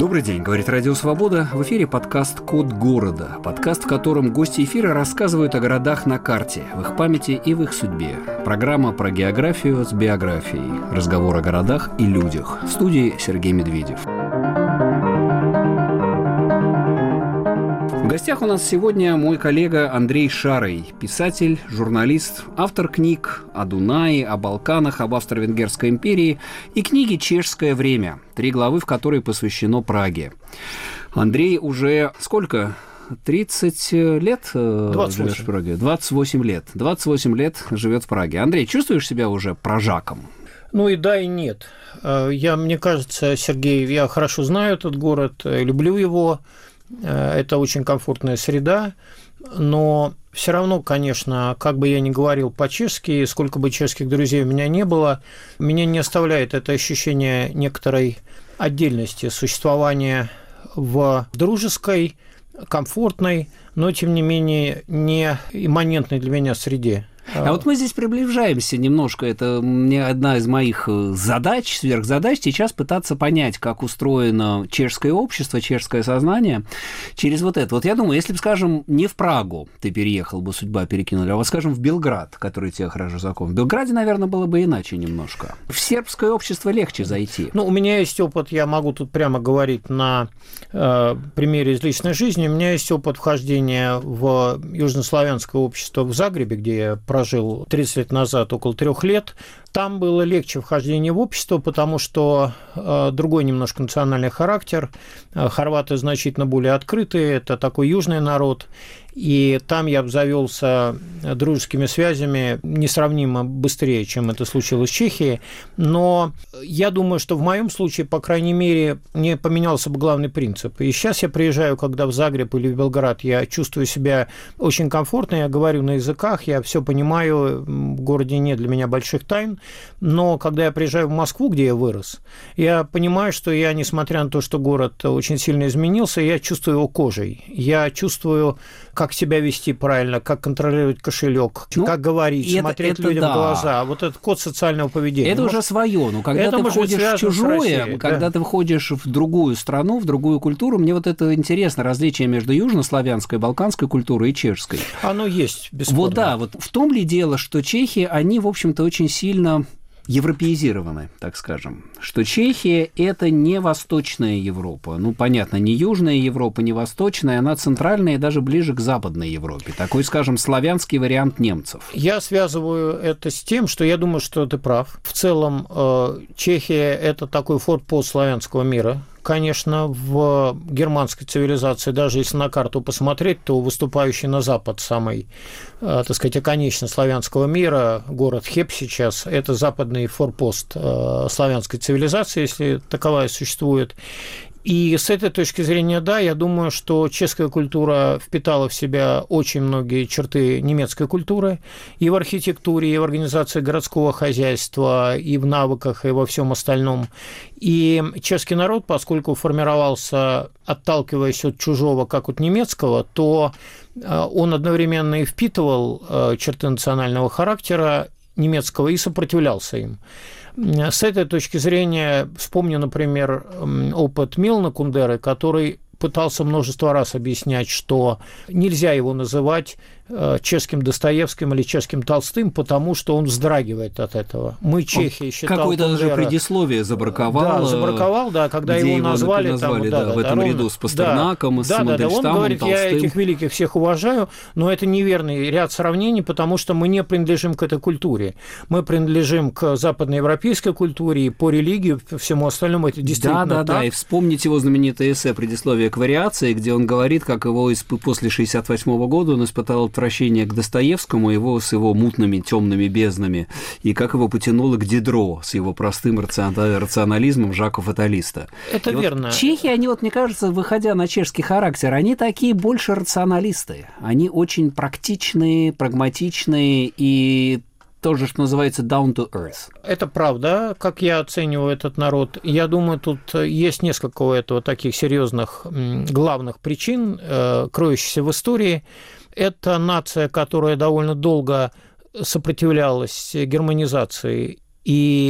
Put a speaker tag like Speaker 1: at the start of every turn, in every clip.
Speaker 1: Добрый день, говорит Радио Свобода. В эфире подкаст «Код города». Подкаст, в котором гости эфира рассказывают о городах на карте, в их памяти и в их судьбе. Программа про географию с биографией. Разговор о городах и людях. В студии Сергей Медведев. В гостях у нас сегодня мой коллега Андрей Шарый, писатель, журналист, автор книг о Дунае, о Балканах, об Австро-Венгерской империи и книги «Чешское время», 3 главы в которой посвящено Праге. Андрей уже сколько? 30 лет
Speaker 2: 28.
Speaker 1: живешь в Праге? 28 лет. 28 лет живет в Праге. Андрей, чувствуешь себя уже пражаком?
Speaker 2: Ну и да, и нет. Мне кажется, Сергей, я хорошо знаю этот город, люблю его. Это очень комфортная среда, но все равно, конечно, как бы я ни говорил по-чешски, сколько бы чешских друзей у меня не было, меня не оставляет это ощущение некоторой отдельности существования в дружеской, комфортной, но, тем не менее, не имманентной для меня среде.
Speaker 1: А вот мы здесь приближаемся немножко. Это мне одна из моих задач, сверхзадач, сейчас пытаться понять, как устроено чешское общество, чешское сознание через вот это. Вот я думаю, если бы, скажем, не в Прагу ты переехал бы, судьба перекинули, а вот, скажем, в Белград, который тебе хорошо знаком. В Белграде, наверное, было бы иначе немножко. В сербское общество легче зайти.
Speaker 2: Ну, у меня есть опыт, я могу тут прямо говорить на примере из личной жизни. У меня есть опыт вхождения в южнославянское общество в Загребе, где я прожил 30 лет назад, около 3 лет. Там было легче вхождение в общество, потому что другой немножко национальный характер. Хорваты значительно более открытые, это такой южный народ. И там я обзавелся дружескими связями несравнимо быстрее, чем это случилось в Чехии. Но я думаю, что в моем случае, по крайней мере, не поменялся бы главный принцип. И сейчас я приезжаю, когда в Загреб или в Белград, я чувствую себя очень комфортно, я говорю на языках, я все понимаю, в городе нет для меня больших тайн. Но когда я приезжаю в Москву, где я вырос, я понимаю, что я, несмотря на то, что город очень сильно изменился, я чувствую его кожей. Я чувствую, как себя вести правильно, как контролировать кошелек, как говорить, смотреть людям в глаза. Вот этот код социального поведения.
Speaker 1: Это уже свое. Но когда ты входишь в чужое, когда ты входишь в другую страну, в другую культуру, мне вот это интересно, различие между южнославянской, балканской культурой и чешской.
Speaker 2: Оно есть, бесспорно.
Speaker 1: Вот да, вот в том ли дело, что чехи, они, в общем-то, очень сильно европеизированы, так скажем, что Чехия – это не Восточная Европа. Ну, понятно, не Южная Европа, не Восточная, она центральная и даже ближе к Западной Европе. Такой, скажем, славянский вариант немцев.
Speaker 2: Я связываю это с тем, что я думаю, что ты прав. В целом, Чехия – это такой форпост славянского мира. Конечно, в германской цивилизации, даже если на карту посмотреть, то выступающий на запад самый, так сказать, оконечный славянского мира, город Хеб сейчас, это западный форпост славянской цивилизации, если таковая существует. И с этой точки зрения, да, я думаю, что чешская культура впитала в себя очень многие черты немецкой культуры и в архитектуре, и в организации городского хозяйства, и в навыках, и во всем остальном. И чешский народ, поскольку формировался, отталкиваясь от чужого, как от немецкого, то он одновременно и впитывал черты национального характера немецкого и сопротивлялся им. С этой точки зрения вспомню, например, опыт Милана Кундеры, который пытался множество раз объяснять, что нельзя его называть чешским Достоевским или чешским Толстым, потому что он вздрагивает от этого. Мы, чехи, считал
Speaker 1: какое-то даже предисловие забраковал.
Speaker 2: Да, забраковал, да, когда его назвали там,
Speaker 1: в этом ряду с Пастернаком, с Мандельштамом,
Speaker 2: он говорит,
Speaker 1: Толстым.
Speaker 2: Я этих великих всех уважаю, но это неверный ряд сравнений, потому что мы не принадлежим к этой культуре. Мы принадлежим к западноевропейской культуре, и по религии, по всему остальному это действительно так.
Speaker 1: Да, и вспомните его знаменитое эссе «Предисловие к вариации», где он говорит, как его после 1968 года он испытал отвращение к Достоевскому, с его мутными темными безднами, и как его потянуло к Дидро с его простым рационализмом Жака Фаталиста.
Speaker 2: Это верно.
Speaker 1: Вот чехи, они, мне кажется, выходя на чешский характер, они такие больше рационалисты. Они очень практичные, прагматичные и тоже, что называется, down to earth.
Speaker 2: Это правда, как я оцениваю этот народ. Я думаю, тут есть несколько у этого таких серьезных главных причин, кроющихся в истории. Это нация, которая довольно долго сопротивлялась германизации и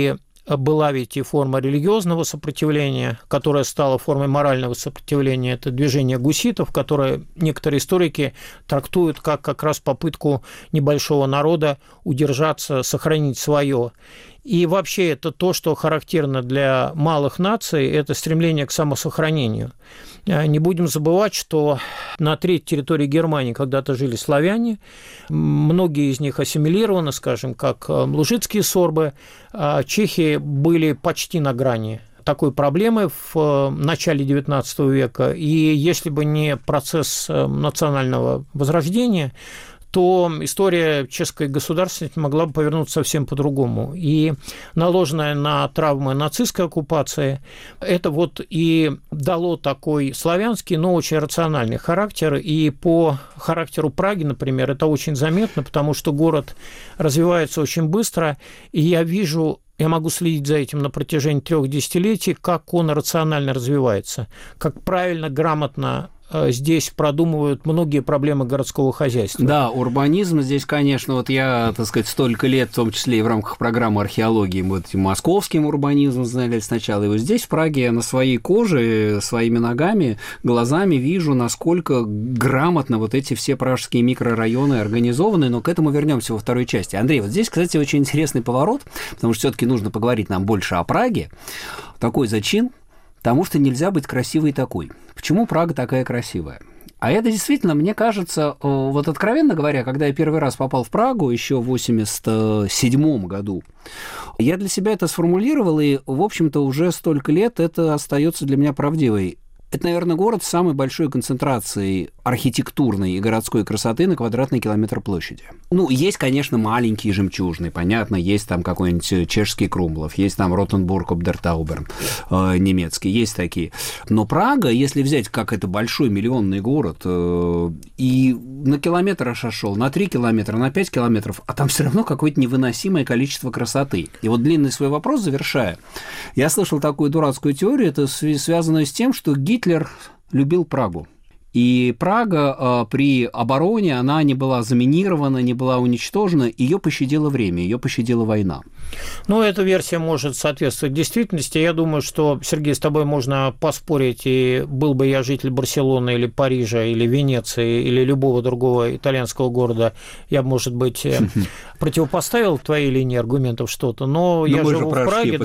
Speaker 2: была ведь и форма религиозного сопротивления, которая стала формой морального сопротивления. Это движение гуситов, которое некоторые историки трактуют как раз попытку небольшого народа удержаться, сохранить свое. И вообще это то, что характерно для малых наций, это стремление к самосохранению. Не будем забывать, что на треть территории Германии когда-то жили славяне, многие из них ассимилированы, скажем, как лужицкие сорбы, чехи были почти на грани такой проблемы в начале XIX века, и если бы не процесс национального возрождения, то история чешской государственности могла бы повернуться совсем по-другому. И наложенная на травмы нацистской оккупации, это вот и дало такой славянский, но очень рациональный характер. И по характеру Праги, например, это очень заметно, потому что город развивается очень быстро, и я могу следить за этим на протяжении 3 десятилетий, как он рационально развивается, как правильно, грамотно здесь продумывают многие проблемы городского хозяйства.
Speaker 1: Да, урбанизм здесь, конечно, вот я, так сказать, столько лет, в том числе и в рамках программы археологии, мы вот московским урбанизмом знали сначала, и вот здесь, в Праге, я на своей коже, своими ногами, глазами вижу, насколько грамотно вот эти все пражские микрорайоны организованы, но к этому вернемся во второй части. Андрей, вот здесь, кстати, очень интересный поворот, потому что все-таки нужно поговорить нам больше о Праге. Такой зачин, потому что нельзя быть красивой такой. Почему Прага такая красивая? А это действительно, мне кажется, вот откровенно говоря, когда я первый раз попал в Прагу еще в 1987 году, я для себя это сформулировал, и, в общем-то, уже столько лет это остается для меня правдивой. Это, наверное, город с самой большой концентрацией архитектурной и городской красоты на квадратный километр площади. Ну, есть, конечно, маленькие жемчужины, понятно, есть там какой-нибудь чешский Крумлов, есть там Ротенбург Обдертауберн немецкий, есть такие. Но Прага, если взять, как это большой миллионный город, и на километр аж шел, на 3 километра, на 5 километров, а там все равно какое-то невыносимое количество красоты. И вот длинный свой вопрос завершая, я слышал такую дурацкую теорию, это связано с тем, что Гитлер любил Прагу. И Прага при обороне, она не была заминирована, не была уничтожена, ее пощадило время, ее пощадила война.
Speaker 2: Ну, эта версия может соответствовать действительности. Я думаю, что, Сергей, с тобой можно поспорить, и был бы я житель Барселоны или Парижа, или Венеции, или любого другого итальянского города, я бы, может быть, противопоставил твоей линии аргументов что-то, но я живу в Праге,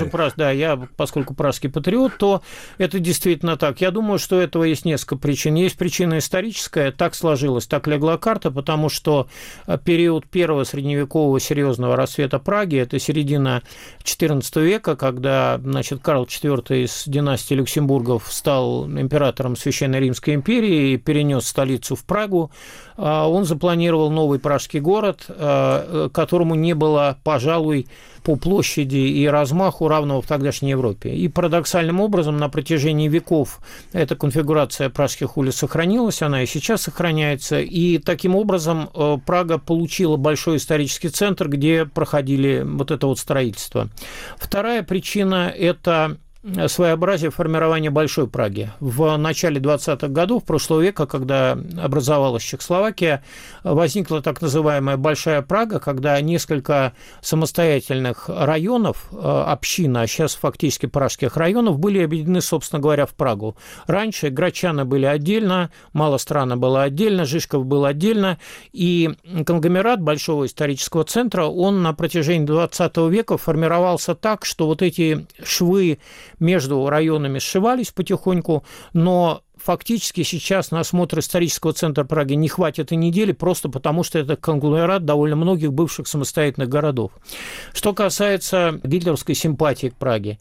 Speaker 2: я, поскольку пражский патриот, то это действительно так. Я думаю, что этого есть несколько причин. Есть причина историческая, так сложилось, так легла карта, потому что период первого средневекового серьезного расцвета Праги, это середина XIV века, когда, Карл IV из династии Люксембургов стал императором Священной Римской империи и перенес столицу в Прагу, он запланировал новый пражский город, которому не было, пожалуй, по площади и размаху равного в тогдашней Европе. И парадоксальным образом на протяжении веков эта конфигурация пражских улиц сохранилась, она и сейчас сохраняется, и таким образом Прага получила большой исторический центр, где проходили вот это вот строительство. Вторая причина – это своеобразие формирования Большой Праги. В начале 20-х годов прошлого века, когда образовалась Чехословакия, возникла так называемая Большая Прага, когда несколько самостоятельных районов, общин, а сейчас фактически пражских районов, были объединены, собственно говоря, в Прагу. Раньше Грачаны были отдельно, Малострана была отдельно, Жишков был отдельно, и конгломерат Большого исторического центра, он на протяжении 20 века формировался так, что вот эти швы между районами сшивались потихоньку, но фактически сейчас на осмотр исторического центра Праги не хватит и недели, просто потому что это конгломерат довольно многих бывших самостоятельных городов. Что касается гитлеровской симпатии к Праге,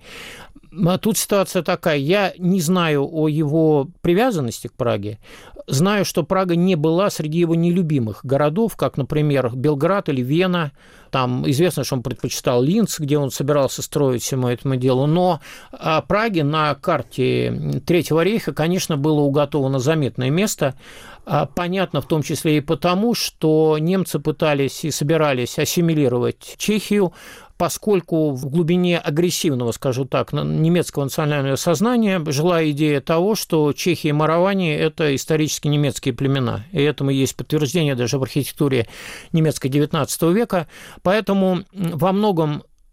Speaker 2: тут ситуация такая. Я не знаю о его привязанности к Праге. Знаю, что Прага не была среди его нелюбимых городов, как, например, Белград или Вена. Там известно, что он предпочитал Линц, где он собирался строить всему этому делу. Но Праге на карте Третьего рейха, конечно, было уготовано заметное место. Понятно в том числе и потому, что немцы пытались и собирались ассимилировать Чехию, поскольку в глубине агрессивного, скажу так, немецкого национального сознания жила идея того, что чехи и мораване – это исторически немецкие племена. И этому есть подтверждение даже в архитектуре немецкой XIX века. Поэтому во многом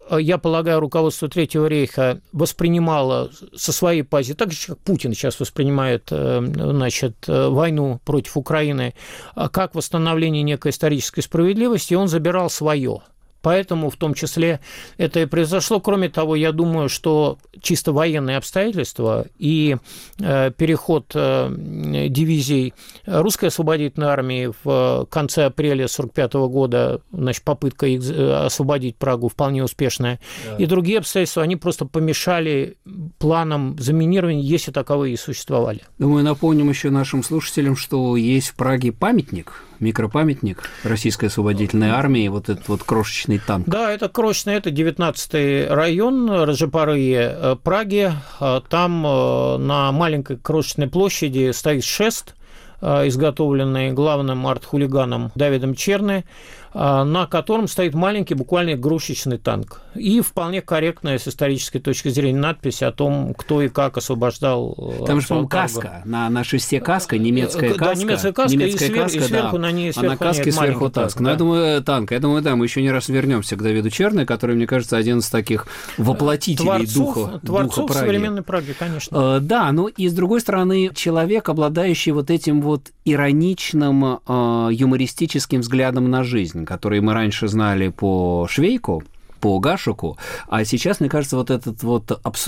Speaker 2: я полагаю, руководство Третьего рейха воспринимало со своей позиции, так же, как Путин сейчас воспринимает, значит, войну против Украины, как восстановление некой исторической справедливости, и он забирал свое. Поэтому в том числе это и произошло. Кроме того, я думаю, что чисто военные обстоятельства и переход дивизий русской освободительной армии в конце апреля 1945 года, значит, попытка освободить Прагу вполне успешная, и другие обстоятельства, они просто помешали планам заминирования, если таковые и существовали.
Speaker 1: Думаю, напомним еще нашим слушателям, что есть в Праге памятник, микропамятник Российской освободительной армии, вот этот вот крошечный танк.
Speaker 2: Да, это крошечный, это 19-й район Рожепарые Праги. Там на маленькой крошечной площади стоит шест, изготовленный главным арт-хулиганом Давидом Черны, на котором стоит маленький, буквально игрушечный танк. И вполне корректная с исторической точки зрения надпись о том, кто и как освобождал.
Speaker 1: Там же, по-моему, каска. На шесте каска, немецкая каска.
Speaker 2: Да, немецкая каска, и сверху на ней
Speaker 1: сверху. А на каске сверху танк. Но я думаю, танк. Я думаю, да, мы еще не раз вернемся к Давиду Черны, который, мне кажется, один из таких воплотителей духа Праги.
Speaker 2: Современной Праги, конечно.
Speaker 1: Да, ну и с другой стороны, человек, обладающий вот этим вот ироничным, юмористическим взглядом на жизнь, который мы раньше знали по Швейку, по Гашеку, а сейчас, мне кажется, вот этот вот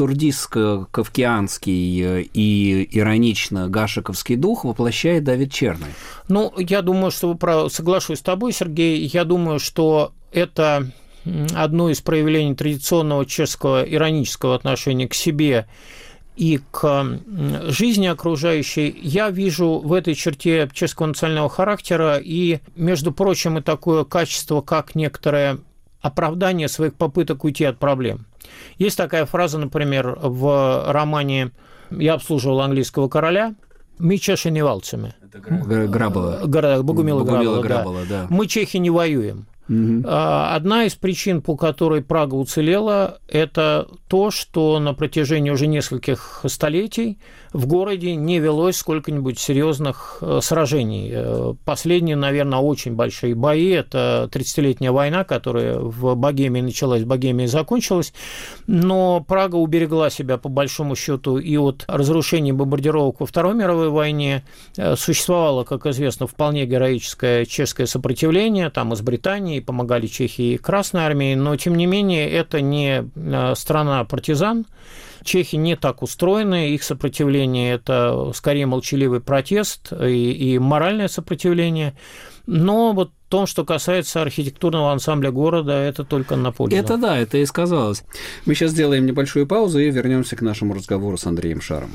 Speaker 1: абсурдистско-кавкианский и иронично-гашековский дух воплощает Давид Черный.
Speaker 2: Ну, я думаю, что соглашусь с тобой, Сергей, я думаю, что это одно из проявлений традиционного чешского иронического отношения к себе и к жизни окружающей. Я вижу в этой черте чешского национального характера и, между прочим, и такое качество, как некоторое оправдание своих попыток уйти от проблем. Есть такая фраза, например, в романе «Я обслуживал английского короля», «Мы чехи не валцами».
Speaker 1: Это Грабова.
Speaker 2: Богумила Грабова,
Speaker 1: да.
Speaker 2: «Мы чехи не воюем». Одна из причин, по которой Прага уцелела, это то, что на протяжении уже нескольких столетий в городе не велось сколько-нибудь серьезных сражений. Последние, наверное, очень большие бои – это 30-летняя война, которая в Богемии началась, в Богемии закончилась, но Прага уберегла себя, по большому счету, и от разрушений бомбардировок во Второй мировой войне. Существовало, как известно, вполне героическое чешское сопротивление, там из Британии помогали Чехии и Красной армии, но, тем не менее, это не страна партизан. Чехи не так устроены, их сопротивление – это скорее молчаливый протест и моральное сопротивление. Но вот в том, что касается архитектурного ансамбля города, это только на пользу.
Speaker 1: Это да, это и сказалось. Мы сейчас сделаем небольшую паузу и вернемся к нашему разговору с Андреем Шаром.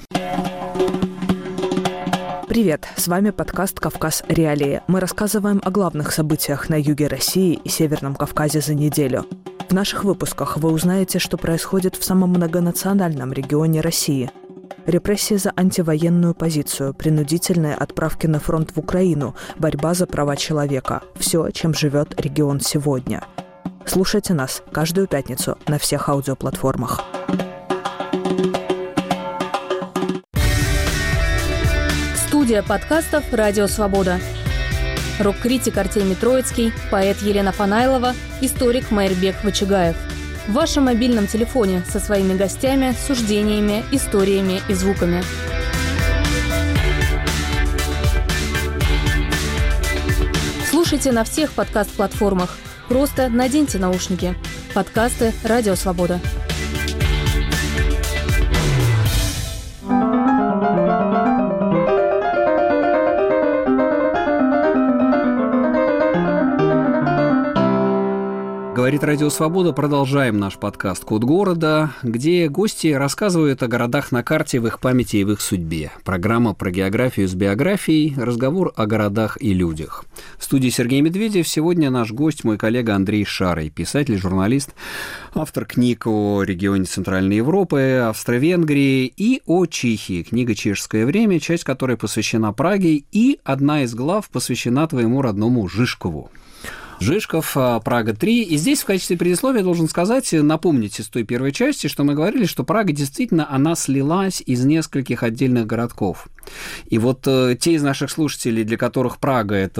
Speaker 3: Привет, с вами подкаст «Кавказ. Реалии». Мы рассказываем о главных событиях на юге России и Северном Кавказе за неделю. В наших выпусках вы узнаете, что происходит в самом многонациональном регионе России. Репрессии за антивоенную позицию, принудительные отправки на фронт в Украину, борьба за права человека – все, чем живет регион сегодня. Слушайте нас каждую пятницу на всех аудиоплатформах.
Speaker 4: Студия подкастов «Радио Свобода». Рок-критик Артемий Троицкий, поэт Елена Фанайлова, историк Майрбек Вачигаев. В вашем мобильном телефоне со своими гостями, суждениями, историями и звуками. Слушайте на всех подкаст-платформах. Просто наденьте наушники. Подкасты «Радио Свобода».
Speaker 1: Говорит Радио Свобода. Продолжаем наш подкаст «Код города», где гости рассказывают о городах на карте в их памяти и в их судьбе. Программа про географию с биографией, разговор о городах и людях. В студии Сергей Медведев. Сегодня наш гость, мой коллега Андрей Шарый, писатель, журналист, автор книг о регионе Центральной Европы, Австро-Венгрии и о Чехии. Книга «Чешское время», часть которой посвящена Праге, и одна из глав посвящена твоему родному Жишкову. Жишков, Прага-3. И здесь в качестве предисловия должен сказать, напомнить из той первой части, что мы говорили, что Прага действительно, она слилась из нескольких отдельных городков. И вот те из наших слушателей, для которых Прага – это вот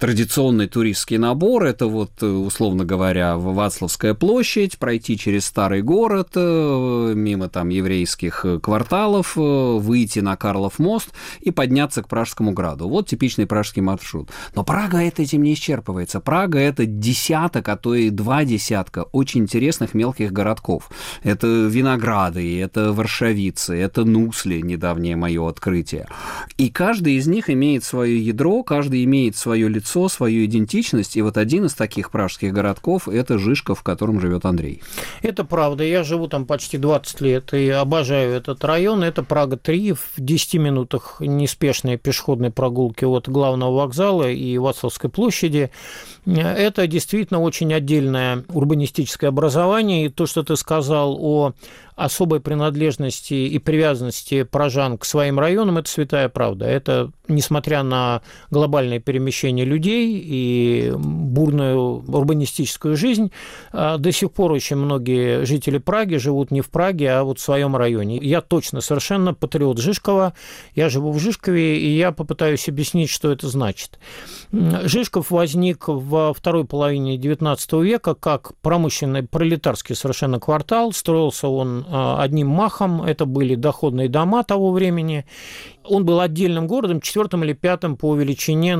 Speaker 1: традиционный туристский набор. Это вот, условно говоря, Вацлавская площадь, пройти через старый город, мимо там еврейских кварталов, выйти на Карлов мост и подняться к Пражскому граду. Вот типичный пражский маршрут. Но Прага этим не исчерпывается. Прага – это десяток, а то и 2 десятка очень интересных мелких городков. Это Винограды, это Варшавицы, это Нусли, недавнее мое открытие. И каждый из них имеет свое ядро, каждый имеет свое лицо, свою идентичность. И вот один из таких пражских городков – это Жишков, в котором живет Андрей.
Speaker 2: Это правда. Я живу там почти 20 лет и обожаю этот район. Это Прага-3, в 10 минутах неспешной пешеходной прогулки от главного вокзала и Вацлавской площади. Это действительно очень отдельное урбанистическое образование. И то, что ты сказал о особой принадлежности и привязанности пражан к своим районам, это святая правда. Это, несмотря на глобальное перемещение людей и бурную урбанистическую жизнь, до сих пор очень многие жители Праги живут не в Праге, а вот в своем районе. Я точно совершенно патриот Жишкова, я живу в Жишкове, и я попытаюсь объяснить, что это значит. Жишков возник во второй половине XIX века как промышленный пролетарский совершенно квартал. Строился он одним махом, это были доходные дома того времени. Он был отдельным городом, 4-м или 5-м по величине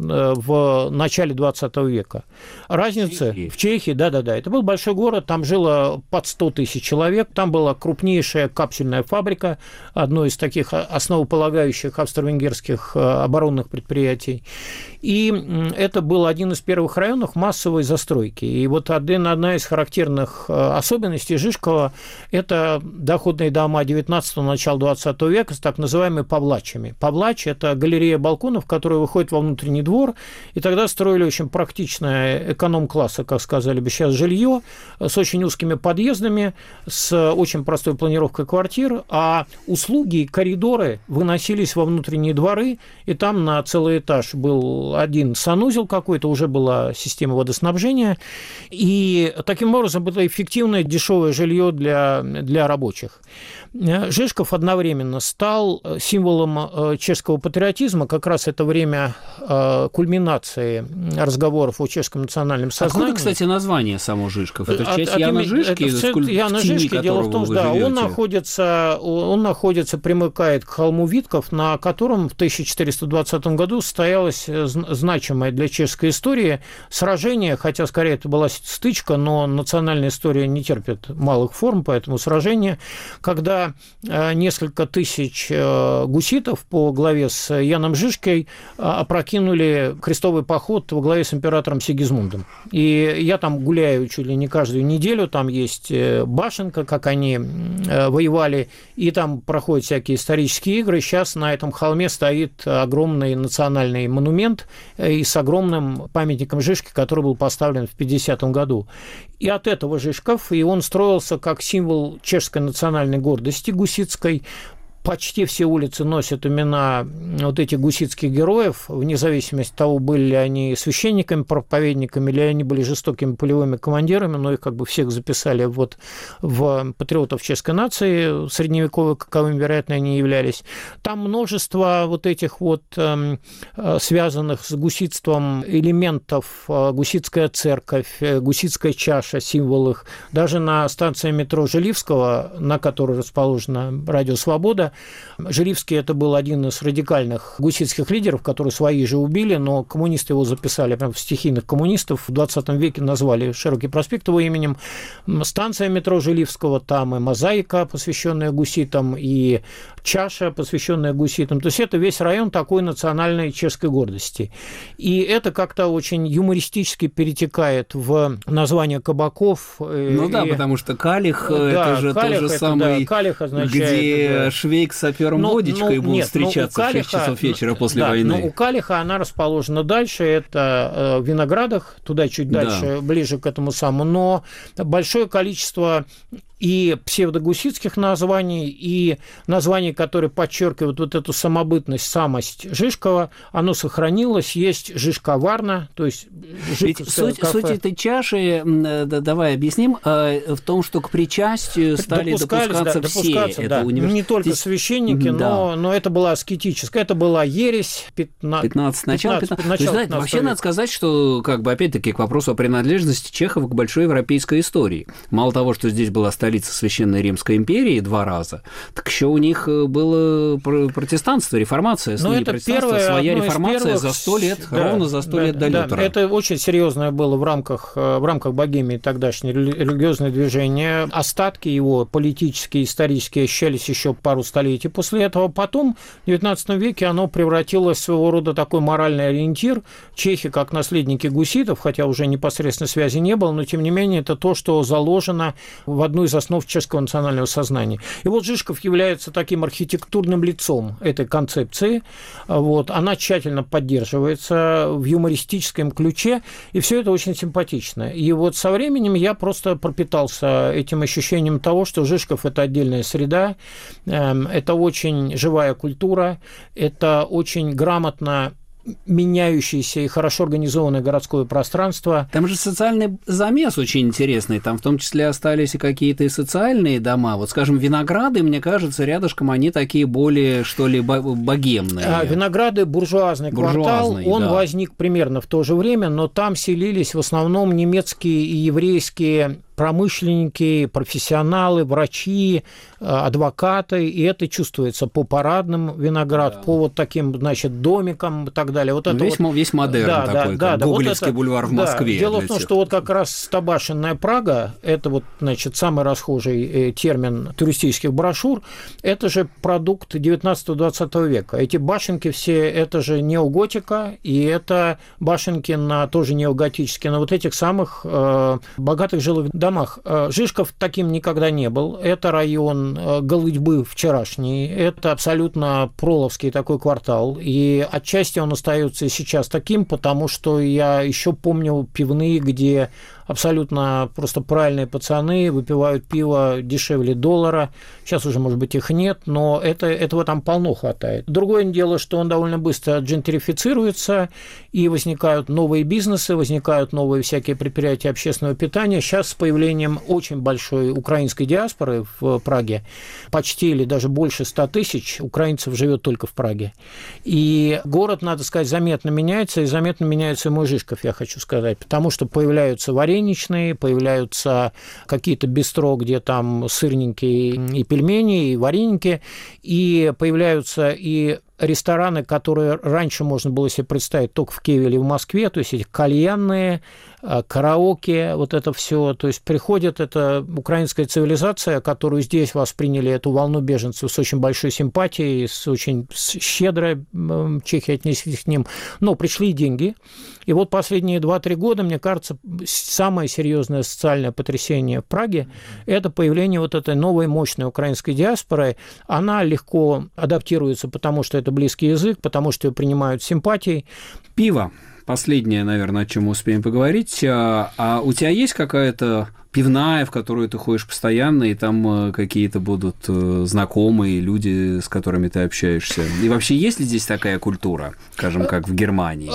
Speaker 2: в начале 20 века. Разница в Чехии, да-да-да. Это был большой город, там жило под 100 тысяч человек, там была крупнейшая капсульная фабрика, одно из таких основополагающих австро-венгерских оборонных предприятий. И это был один из первых районов массовой застройки. И вот одна из характерных особенностей Жишкова – это доходные дома 19-го, начала 20 века с так называемыми павлачами. Павлач – это галерея балконов, которая выходит во внутренний двор, и тогда строили очень практичное эконом-класса, как сказали бы сейчас, жилье с очень узкими подъездами, с очень простой планировкой квартир, а услуги и коридоры выносились во внутренние дворы, и там на целый этаж был один санузел какой-то, уже была система водоснабжения, и таким образом было эффективное дешевое жилье для рабочих. Жишков одновременно стал символом чешского патриотизма, как раз это время кульминации разговоров о чешском национальном сознании.
Speaker 1: Откуда, кстати, название само Жишков? Это в честь Яна Жишки?
Speaker 2: Яна Жишки, дело в том, что он находится, примыкает к холму Витков, на котором в 1420 году состоялось значимое для чешской истории сражение, хотя скорее это была стычка, но национальная история не терпит малых форм, поэтому сражение, когда несколько тысяч гуситов по главе с Яном Жишкой опрокинули крестовый поход во главе с императором Сигизмундом. И я там гуляю чуть ли не каждую неделю, там есть башенка, как они воевали, и там проходят всякие исторические игры. Сейчас на этом холме стоит огромный национальный монумент и с огромным памятником Жишки, который был поставлен в 50-м году. И от этого Жишков, и он строился как символ чешской национальной гордости гуситской. Почти все улицы носят имена вот этих гуситских героев, вне зависимости от того, были ли они священниками, проповедниками, или они были жестокими полевыми командирами, но их как бы всех записали вот в патриотов чешской нации, средневековые, каковыми, вероятно, они являлись. Там множество вот этих вот связанных с гуситством элементов, гуситская церковь, гуситская чаша, символ их. Даже на станции метро Жиливского, на которой расположена Радио Свобода, Жиливский – это был один из радикальных гуситских лидеров, которые свои же убили, но коммунисты его записали, прям в стихийных коммунистов, в 20 веке назвали Широкий проспект его именем. Станция метро Жиливского, там и мозаика, посвященная гуситам, и чаша, посвященная гуситам. То есть это весь район такой национальной чешской гордости. И это как-то очень юмористически перетекает в название кабаков.
Speaker 1: Ну да, потому что Калих – это же тот же самый,
Speaker 2: Калих означает,
Speaker 1: где швейк с сапером водичкой будут встречаться в 6 часов вечера после войны.
Speaker 2: Но у Калиха она расположена дальше, это в Виноградах, туда чуть дальше, ближе к этому самому, но большое количество и псевдогуситских названий, и названий, которые подчеркивают вот эту самобытность, самость Жишкова, оно сохранилось, есть Жишковарна, то есть
Speaker 1: суть этой чаши, давай объясним, в том, что к причастию стали допускаться все.
Speaker 2: Это не только святые, священники, но это была аскетическая, это была ересь.
Speaker 1: Начало 15. Вообще надо сказать, что, опять-таки, к вопросу о принадлежности Чехова к большой европейской истории. Мало того, что здесь была столица Священной Римской империи 2 раза, так еще у них было протестанство, реформация. Своя реформация за 100 лет, ровно за 100 лет до Лютера.
Speaker 2: Это очень серьезное было в рамках Богемии тогдашнее религиозное движение. Остатки его политические, исторические ощущались еще пару столетий после этого. Потом, в XIX веке, оно превратилось в своего рода такой моральный ориентир. Чехи, как наследники гуситов, хотя уже непосредственной связи не было, но, тем не менее, это то, что заложено в одну из основ чешского национального сознания. И вот Жишков является таким архитектурным лицом этой концепции. Она тщательно поддерживается в юмористическом ключе, и все это очень симпатично. И вот со временем я просто пропитался этим ощущением того, что Жишков – это отдельная среда, это очень живая культура, это очень грамотно меняющееся и хорошо организованное городское пространство.
Speaker 1: Там же социальный замес очень интересный, там в том числе остались и какие-то и социальные дома. Вот, скажем, Винограды, мне кажется, рядышком они такие более, что ли, богемные.
Speaker 2: Винограды – буржуазный квартал, он возник примерно в то же время, но там селились в основном немецкие и еврейские промышленники, профессионалы, врачи, адвокаты, и это чувствуется по парадным Виноград, по вот таким, домикам и так далее. Вот это
Speaker 1: весь модерн такой, как Гоголевский бульвар в Москве.
Speaker 2: Дело в том, что вот как раз табашенная Прага, это самый расхожий термин туристических брошюр, это же продукт 19-20 века. Эти башенки все, это же неоготика, и это башенки тоже неоготические, на вот этих самых богатых жилых домах. Жишков таким никогда не был. Это район Голытьбы вчерашний. Это абсолютно проловский такой квартал. И отчасти он остается и сейчас таким, потому что я еще помню пивные, где абсолютно просто правильные пацаны выпивают пиво дешевле $1. Сейчас уже, может быть, их нет, но этого там полно хватает. Другое дело, что он довольно быстро джентрифицируется, и возникают новые бизнесы, возникают новые всякие предприятия общественного питания. Сейчас с появлением очень большой украинской диаспоры в Праге, почти или даже больше 100 тысяч украинцев живет только в Праге. И город, надо сказать, заметно меняется, и заметно меняется и мой Жишков, я хочу сказать, потому что появляются вареничные, появляются какие-то бистро, где там сырненькие и пельмени, и вареники, и появляются и рестораны, которые раньше можно было себе представить только в Киеве или в Москве, то есть эти кальянные, караоке, вот это все, то есть приходит эта украинская цивилизация, которую здесь восприняли эту волну беженцев с очень большой симпатией, с очень щедро чехи отнеслись к ним, но пришли деньги, и вот последние 2-3 года, мне кажется, самое серьезное социальное потрясение в Праге – это появление вот этой новой мощной украинской диаспоры. Она легко адаптируется, потому что это близкий язык, потому что ее принимают с симпатией.
Speaker 1: Пиво. Последнее, наверное, о чем мы успеем поговорить. А у тебя есть какая-то пивная, в которую ты ходишь постоянно, и там какие-то будут знакомые люди, с которыми ты общаешься? И вообще, есть ли здесь такая культура, скажем, как в Германии?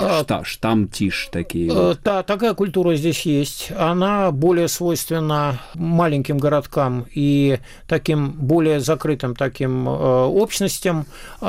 Speaker 1: Штамтиш такие?
Speaker 2: Да, такая культура здесь есть. Она более свойственна маленьким городкам и таким более закрытым таким общностям.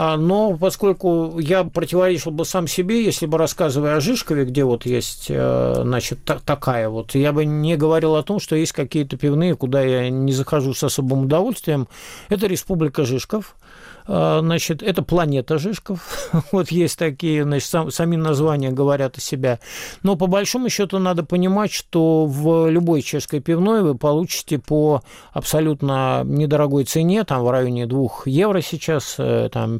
Speaker 2: Но поскольку я противоречил бы сам себе, если бы, рассказывая о Жишкове, где вот есть, значит, такая вот, я бы не говорил о том, что есть какие-то пивные, куда я не захожу с особым удовольствием. Это Республика Жишков. Значит, это планета Жишков. Вот есть такие, значит, сами названия говорят о себе. Но по большому счету надо понимать, что в любой чешской пивной вы получите по абсолютно недорогой цене, там в районе 2 евро сейчас, там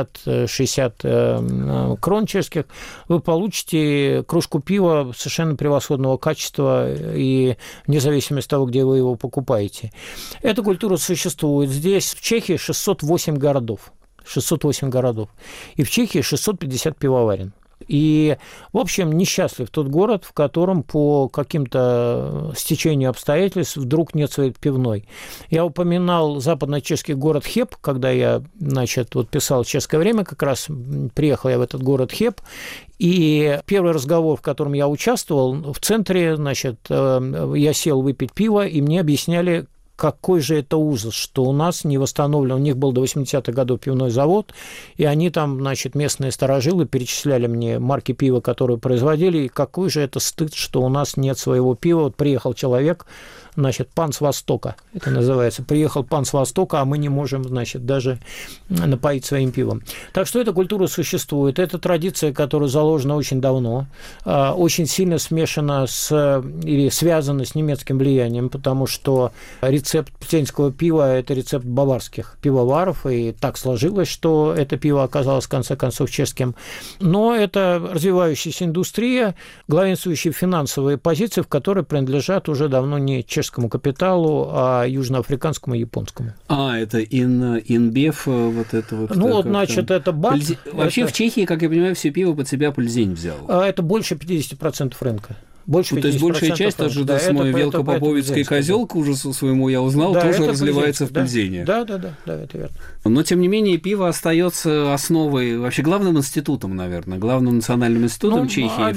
Speaker 2: 50-60 крон чешских, вы получите кружку пива совершенно превосходного качества и вне зависимости от того, где вы его покупаете. Эта культура существует. Здесь, в Чехии, 608 городов. 608 городов. И в Чехии 650 пивоварен. И, в общем, несчастлив тот город, в котором по каким-то стечению обстоятельств вдруг нет своей пивной. Я упоминал западно-чешский город Хеп, когда я, значит, вот писал «Чешское время», как раз приехал я в этот город Хеп, и первый разговор, в котором я участвовал, в центре, значит, я сел выпить пиво, и мне объясняли, какой же это ужас, что у нас не восстановлен, у них был до 80-х годов пивной завод, и они там, значит, местные старожилы перечисляли мне марки пива, которые производили, и какой же это стыд, что у нас нет своего пива. Вот приехал человек, значит, пан с Востока, это называется. Приехал пан с Востока, а мы не можем, значит, даже напоить своим пивом. Так что эта культура существует. Это традиция, которая заложена очень давно, очень сильно смешана или связана с немецким влиянием, потому что рецепт пльзенского пива – это рецепт баварских пивоваров, и так сложилось, что это пиво оказалось, в конце концов, чешским. Но это развивающаяся индустрия, главенствующие финансовые позиции, в которые принадлежат уже давно не чешскому капиталу, а южноафриканскому и японскому.
Speaker 1: Это Инбев, вот это вот.
Speaker 2: Ну, вот, значит, это БАТ.
Speaker 1: Вообще в Чехии, как я понимаю, все пиво под себя Пльзень взял.
Speaker 2: Это больше 50% рынка. Больше 50%.
Speaker 1: То есть большая часть, тоже мой Велкопоповицкий козел, к ужасу своему я узнал, тоже разливается в Пльзене.
Speaker 2: Да, это верно.
Speaker 1: Но, тем не менее, пиво остается основой, вообще главным институтом, наверное, главным национальным институтом Чехии,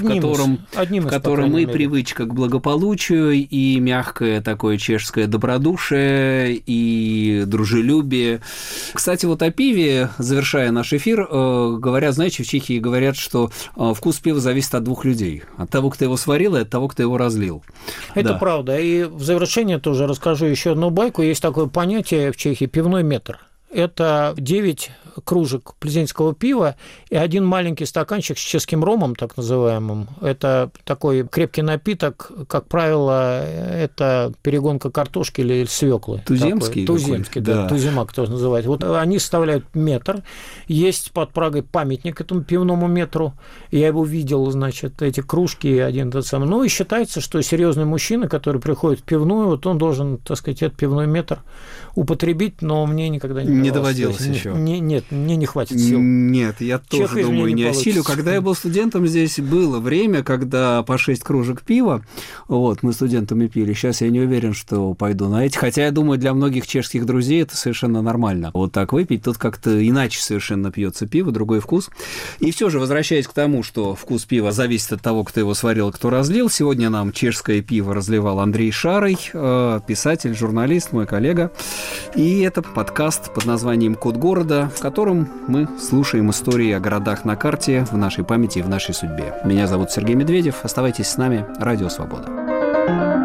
Speaker 1: в котором и привычка к благополучию, и мягкое такое чешское добродушие, и дружелюбие. Кстати, вот о пиве, завершая наш эфир, говорят, знаете, в Чехии говорят, что вкус пива зависит от двух людей. От того, кто его сварил, и от того, кто его разлил.
Speaker 2: Это правда. И в завершение тоже расскажу еще одну байку. Есть такое понятие в Чехии – пивной метр. Это 9 кружек пльзенского пива и один маленький стаканчик с чешским ромом, так называемым. Это такой крепкий напиток, как правило, это перегонка картошки или свеклы.
Speaker 1: Туземский?
Speaker 2: Туземский, да. Туземак, кто называет. Вот они составляют метр. Есть под Прагой памятник этому пивному метру. Я его видел, значит, эти кружки один тот самый. Ну, и считается, что серьезный мужчина, который приходит в пивную, вот он должен, так сказать, этот пивной метр употребить, но мне никогда не
Speaker 1: доводилось еще.
Speaker 2: Нет, мне не хватит сил.
Speaker 1: Нет, я тоже думаю, не осилю. Когда я был студентом, здесь было время, когда по 6 кружек пива, вот, мы студентами пили. Сейчас я не уверен, что пойду на эти. Хотя, я думаю, для многих чешских друзей это совершенно нормально. Вот так выпить, тут как-то иначе совершенно пьется пиво, другой вкус. И все же, возвращаясь к тому, что вкус пива зависит от того, кто его сварил, кто разлил, сегодня нам чешское пиво разливал Андрей Шарый, писатель, журналист, мой коллега. И это подкаст под названием «Код города», в котором мы слушаем истории о городах на карте, в нашей памяти и в нашей судьбе. Меня зовут Сергей Медведев. Оставайтесь с нами. Радио Свобода.